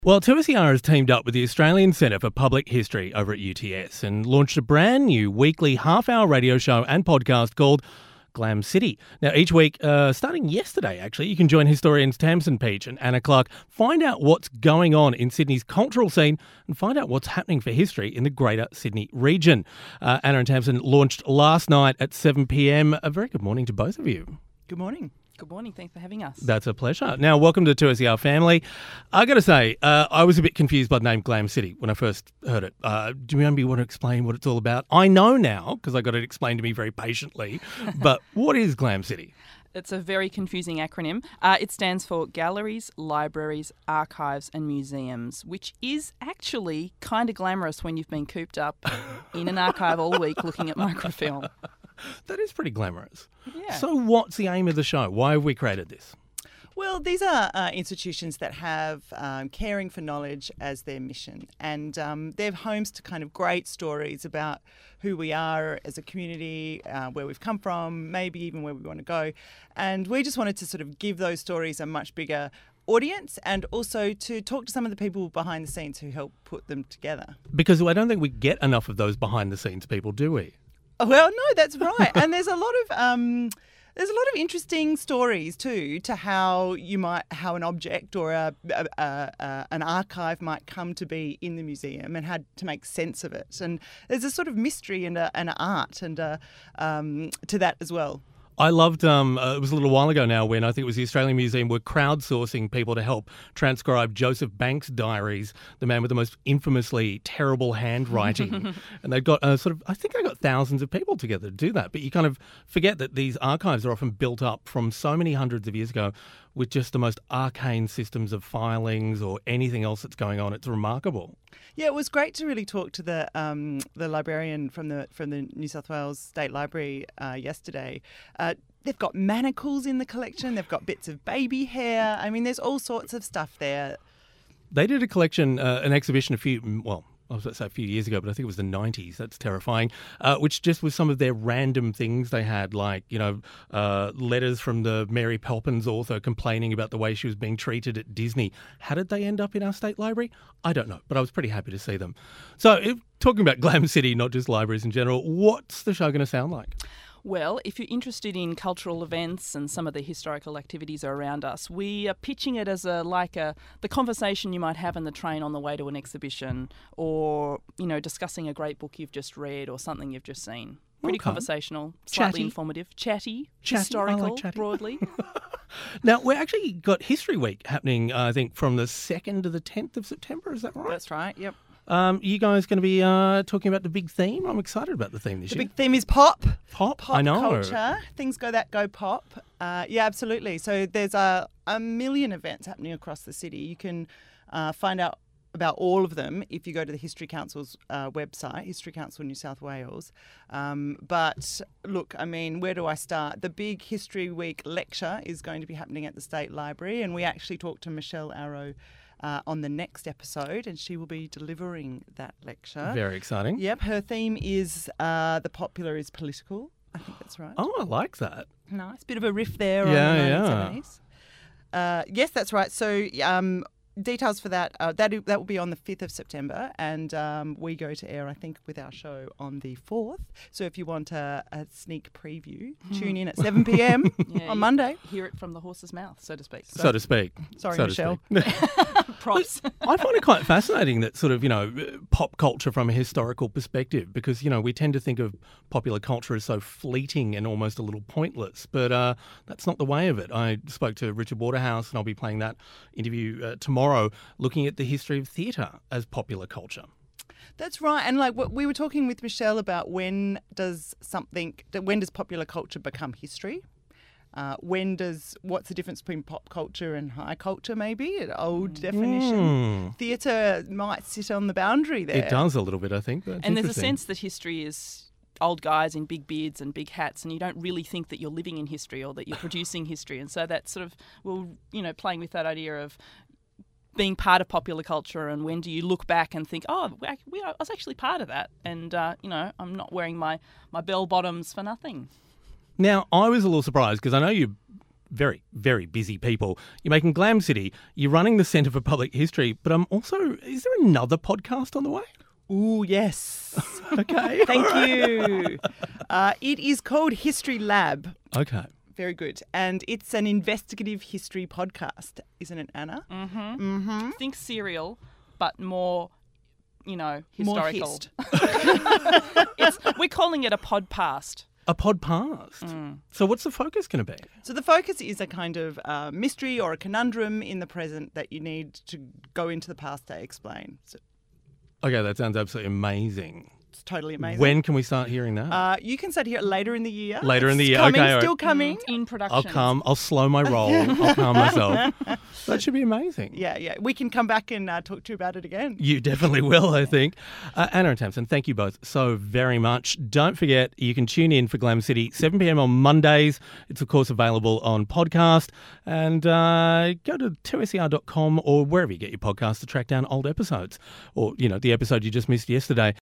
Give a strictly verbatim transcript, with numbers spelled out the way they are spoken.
Well, two S E R has teamed up with the Australian Centre for Public History over at U T S and launched a brand new weekly half-hour radio show and podcast called Glam City. Now, each week, uh, starting yesterday, actually, you can join historians Tamsin Peach and Anna Clark, find out what's going on in Sydney's cultural scene and find out what's happening for history in the Greater Sydney region. Uh, Anna and Tamsin launched last night at seven p.m. A very good morning to both of you. Good morning. Good morning. Thanks for having us. That's a pleasure. Now, welcome to the two S E R family. I got to say, uh, I was a bit confused by the name Glam City when I first heard it. Uh, do you remember you want to explain what it's all about? I know now because I got it explained to me very patiently. But what is Glam City? It's a very confusing acronym. Uh, it stands for Galleries, Libraries, Archives and Museums, which is actually kind of glamorous when you've been cooped up in an archive all week looking at microfilm. That is pretty glamorous. Yeah. So what's the aim of the show? Why have we created this? Well, these are uh, institutions that have um, caring for knowledge as their mission, and um, they're homes to kind of great stories about who we are as a community, uh, where we've come from, maybe even where we want to go. And we just wanted to sort of give those stories a much bigger audience and also to talk to some of the people behind the scenes who help put them together. Because I don't think we get enough of those behind the scenes people, do we? Well, no, that's right. And there's a lot of um, there's a lot of interesting stories too to how you might how an object or a, a, a, a an archive might come to be in the museum and how to make sense of it. And there's a sort of mystery and a, an art and a, um, to that as well. I loved, um, uh, it was a little while ago now when I think it was the Australian Museum were crowdsourcing people to help transcribe Joseph Banks' diaries, the man with the most infamously terrible handwriting. And they've got uh, sort of, I think they got thousands of people together to do that. But you kind of forget that these archives are often built up from so many hundreds of years ago with just the most arcane systems of filings or anything else that's going on. It's remarkable. Yeah, it was great to really talk to the um, the librarian from the from the New South Wales State Library uh, yesterday. Uh, they've got manacles in the collection. They've got bits of baby hair. I mean, there's all sorts of stuff there. They did a collection, uh, an exhibition a few, well, I was about to say a few years ago, but I think it was the nineties. That's terrifying. Uh, which just was some of their random things they had, like, you know, uh, letters from the Mary Poppins author complaining about the way she was being treated at Disney. How did they end up in our state library? I don't know, but I was pretty happy to see them. So, if, talking about Glam City, not just libraries in general, what's the show going to sound like? Well, if you're interested in cultural events and some of the historical activities around us, we are pitching it as a like a the conversation you might have in the train on the way to an exhibition, or you know, discussing a great book you've just read or something you've just seen. Pretty Okay. Conversational, slightly Chatty. informative, chatty, Chatty. I historical, like chatty. broadly. Now, we actually got History Week happening, uh, I think, from the second to the tenth of September. Is that right? That's right. Yep. Um, you guys going to be uh, talking about the big theme? I'm excited about the theme this The year. big theme is pop. Pop, Pop I know. culture. Things go that go pop. Uh, yeah, absolutely. So there's a, a million events happening across the city. You can uh, find out about all of them if you go to the History Council's uh, website, History Council New South Wales. Um, but look, I mean, where do I start? The big History Week lecture is going to be happening at the State Library, and we actually talked to Michelle Arrow Uh, on the next episode, and she will be delivering that lecture. Very exciting. Yep, her theme is uh, the popular is political. I think that's right. Oh, I like that. Nice. Bit of a riff there Yeah, on the yeah. nineteen seventies. Uh, yes, that's right. So um, details for that, uh, that, that will be on the fifth of September, and um, we go to air, I think, with our show on the fourth. So if you want a, a sneak preview, tune in at seven p.m. Yeah, on you Monday. Hear it from the horse's mouth, so to speak. So, to speak. Sorry, so to Michelle. speak. Props. I find it quite fascinating that sort of, you know, pop culture from a historical perspective, because, you know, we tend to think of popular culture as so fleeting and almost a little pointless, but uh, that's not the way of it. I spoke to Richard Waterhouse, and I'll be playing that interview uh, tomorrow, looking at the history of theatre as popular culture. That's right. And like what we were talking with Michelle about, when does something, when does popular culture become history? Uh, when does, what's the difference between pop culture and high culture, maybe? An old definition. Mm. Theatre might sit on the boundary there. It does a little bit, I think. That's And there's a interesting. sense that history is old guys in big beards and big hats, and you don't really think that you're living in history or that you're producing history. And so that's sort of, well, you know, playing with that idea of being part of popular culture, and when do you look back and think, oh, we, we, I was actually part of that, and, uh, you know, I'm not wearing my, my bell bottoms for nothing. Now, I was a little surprised because I know you very, very busy people. You're making Glam City. You're running the Centre for Public History. But I'm also, is there another podcast on the way? Ooh, yes. Okay. Thank you. Uh, it is called History Lab. Okay. Very good. And it's an investigative history podcast, isn't it, Anna? Mm-hmm. Mm-hmm. Think serial, but more, you know, More historical. hist. It's, we're calling it a podcast. A podcast. Mm. So what's the focus going to be? So the focus is a kind of uh, mystery or a conundrum in the present that you need to go into the past to explain. So Okay, that sounds absolutely amazing. it's totally amazing. When can we start hearing that? Uh, you can start here later in the year. Later in the It's year, coming, okay, all right. Still coming. Mm, in production. I'll come. I'll slow my roll. I'll calm myself. That should be amazing. Yeah, yeah. We can come back and uh, talk to you about it again. You definitely will, I think. Uh, Anna and Tamsin, thank you both so very much. Don't forget, you can tune in for Glam City, seven p.m. on Mondays. It's, of course, available on podcast. And uh, go to two S E R dot com or wherever you get your podcasts to track down old episodes or, you know, the episode you just missed yesterday.